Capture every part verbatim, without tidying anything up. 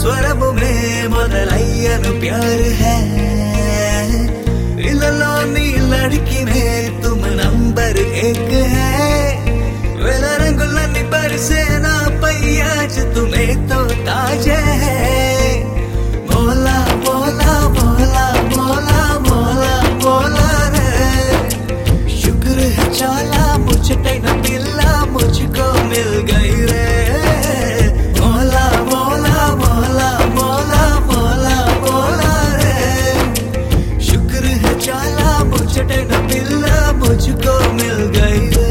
स्वरमु में मोदलय्यनु प्यार है इललोनी लड़की में तुम नंबर एक है वेला रंगुलनी बरसे ना पैयाज तुम्हें तो ताज है बोला बोला बोला बोला बोला बोला रे शुक्र है चाला मुझे न मिला मुझको मिल गई रे बोला बोला बोला बोला बोला बोला रे शुक्र है चाला मुझे न मिला मुझको मिल गई रे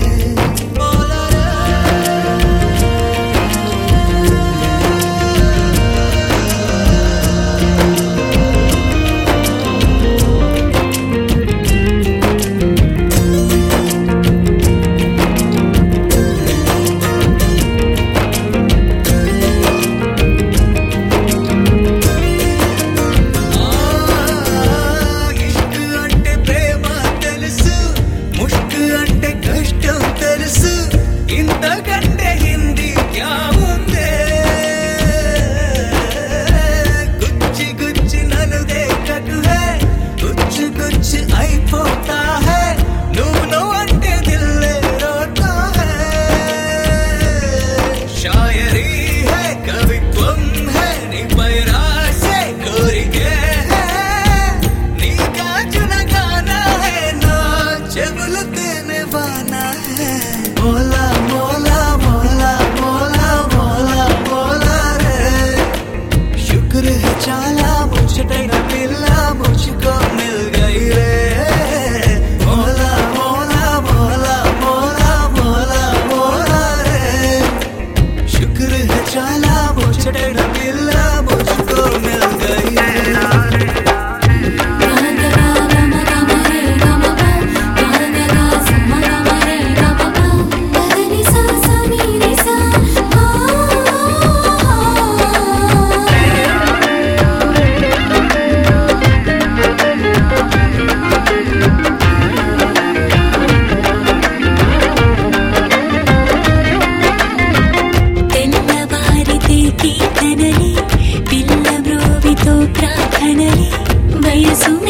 बोला बोला बोला बोला बोला बोला रे शुक्र है चाला मुझे न मिला मुझको मिल गई रे बोला बोला बोला बोला बोला बोला रे शुक्र है चाला मुझे न मिला मुझको मिल गई रे పిల్ల బ్రోవితో ప్రార్థనలి వయసు